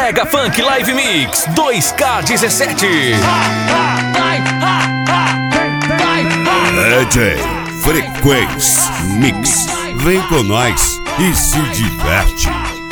Mega Funk Live Mix 2K17. DJ Frequência Mix. Vem com nós e se diverte.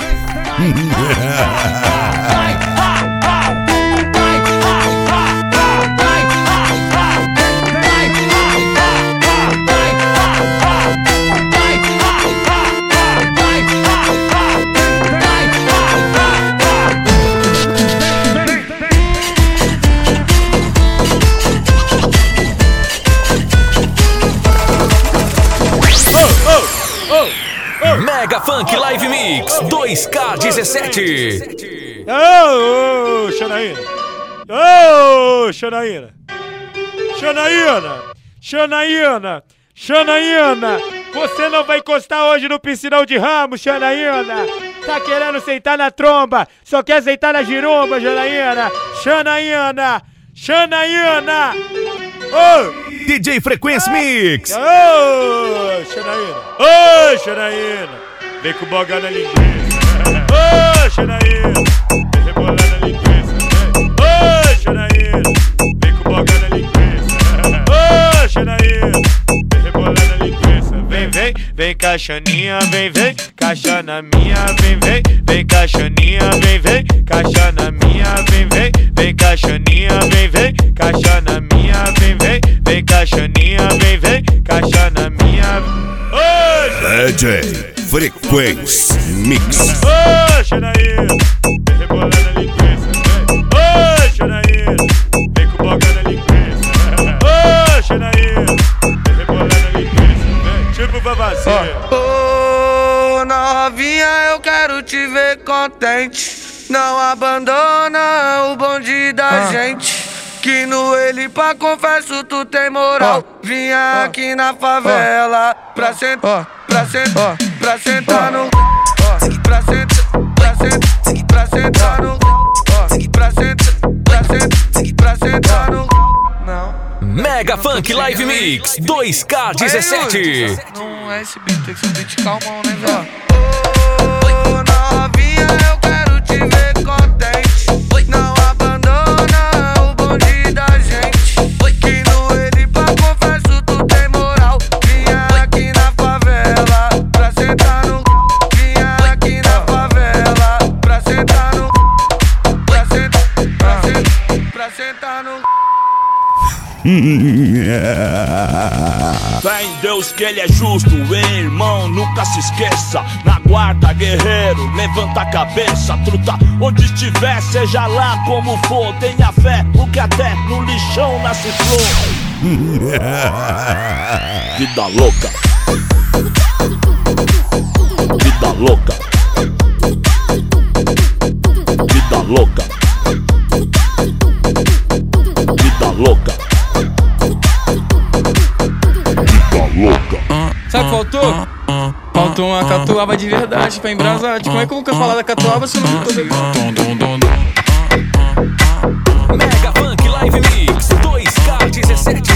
Mega Funk Live Mix 2K17. Ô, Xanaína! Ô, Xanaína! Xanaína! Xanaína! Xanaína! Você não vai encostar hoje no piscinão de Ramos, Xanaína! Tá querendo sentar na tromba, só quer sentar na giromba, Xanaína! Xanaína! Xanaína! Ô! DJ Frequência Mix. Ô, Xanaína! Ô, Xanaína! Vem com boga na linguiça. Ô, Xanaína! Vem rebolar na linguiça. Ô, Xanaína! Vem com boga na linguiça. Ô, Xanaína! Vem rebolar na linguiça. Vem, vem, vem caixaninha, vem, vem, caixa na minha, vem, vem, vem caixaninha, vem, vem, caixa na minha, vem, vem, vem caixaninha, vem, vem, caixa na minha, vem, vem, vem caixaninha, vem, vem, caixa na minha. Ô, DJ Frequência Mix. ô, Xanaína! Vem rebolar na linguiça. Ô, Xanaína! Vem com boca na linguiça. Ô, Xanaína! Vem rebolar na linguiça. Vem, tipo babazinha. Ô, novinha, eu quero te ver contente. Não abandona o bonde da gente. Que no ele pra confesso tu tem moral. Vinha aqui na favela pra sentar, pra sentar, pra sentar no, pra sentar, pra sentar, pra sentar no, pra sentar, pra sentar, pra sentar no. Mega Funk Live Mix 2K17. Não é esse beat, tem que ser um beat calmão, né, velho? Ô, novinha, eu quero te ver contente. Não abandona o bonde da gente. Que no ele pra confesso tu tem moral. Vinha aqui na favela pra sentar no. Vinha aqui na favela pra sentar no. Pra sentar, pra sentar, pra sentar no. Fé em Deus que ele é justo, hein, irmão, nunca se esqueça. Na guarda, guerreiro, levanta a cabeça. Truta, onde estiver, seja lá como for. Tenha fé, porque até no lixão nasce flor. Vida louca. Vida louca. Vida louca. Vida louca. Sabe o que faltou? Faltou uma catuaba de verdade pra embrasar. Como é que eu nunca falar da catuaba se eu não tô Mega Funk Live Mix 2K17.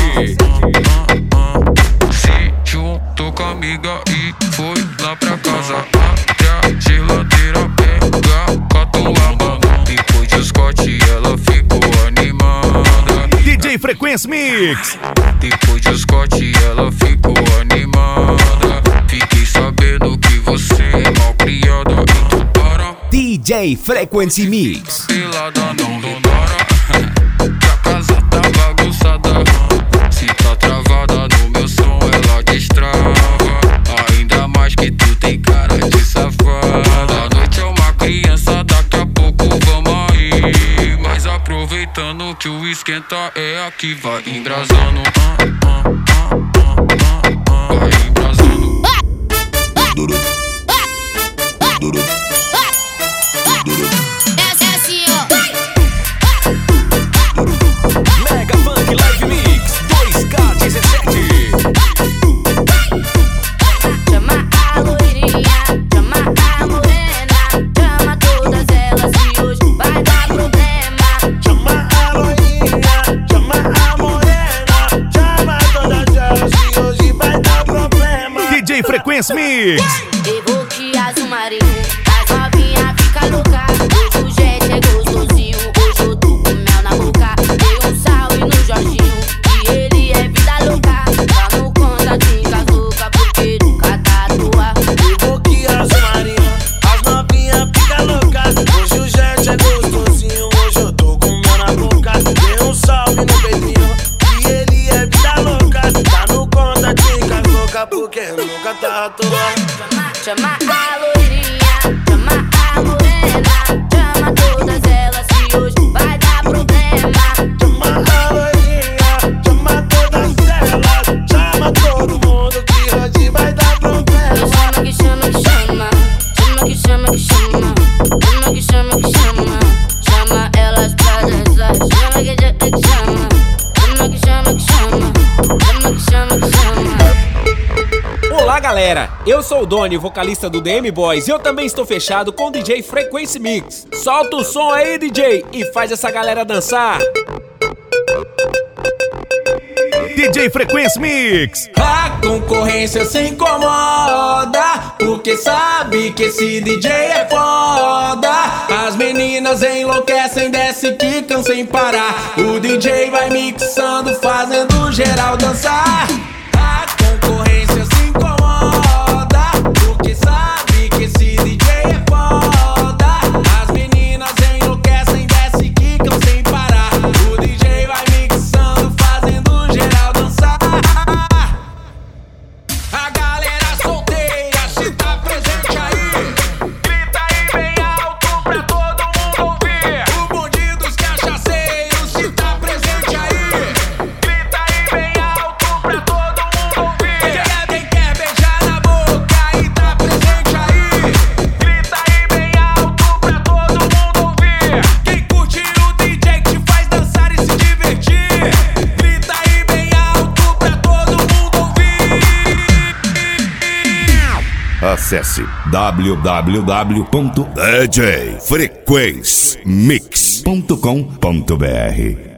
Se juntou com a amiga e foi lá pra casa. Até a geladeira pega catuaba. Depois de Scott ela ficou animada. DJ Frequência Mix. Depois de Scott ela ficou animada. Fiquei sabendo que você é mal criada. Então para, DJ Frequency Mix. pelada não repara. Que a casa tá bagunçada. Se tá travada no meu som ela destrava. Ainda mais que tu tem cara de safada. A noite é uma criança, daqui a pouco vamos aí. Mas aproveitando que o esquenta é aqui, vai embrasando. Vai embrasando. Essa é assim, ó. Mega Funk Live Mix 2K17. Chama a loirinha, chama a morena, chama todas elas e hoje vai dar problema. Chama a loirinha, chama a morena, chama todas elas e hoje vai dar problema. DJ Frequency Mix. Evoque as marinho, as novinha fica louca. Hoje o jet é Chama a loirinha, chama a morena, chama todas elas que hoje vai dar problema. Chama a loirinha, chama todas elas, chama todo mundo que hoje vai dar problema. Chama que chama que chama, chama que chama que chama, chama que chama que chama, chama elas pra dançar, chama que chama, chama que chama que chama, chama que chama que chama. Olá galera, eu sou o Doni, vocalista do DM Boys, e eu também estou fechado com o DJ Frequency Mix. Solta o som aí, DJ, e faz essa galera dançar. DJ Frequency Mix. A concorrência se incomoda, porque sabe que esse DJ é foda. As meninas enlouquecem, desce, quicam sem parar. O DJ vai mixando, fazendo geral dançar. A concorrência se incomoda, porque sabe que esse DJ é foda. As meninas enlouquecem, desce, quicam sem parar. O DJ vai mixando, fazendo geral dançar. A galera solteira, se tá presente aí, grita aí bem alto pra todo mundo ouvir. O bonde dos cachaceiros, se tá presente aí, grita aí bem alto pra todo mundo ouvir. Quem quer beijar na boca e tá presente aí, grita aí bem alto pra todo mundo ouvir. Quem curte o DJ que te faz dançar e se divertir, grita aí bem alto pra todo mundo ouvir. Acesse www.djfrequencemix.com.br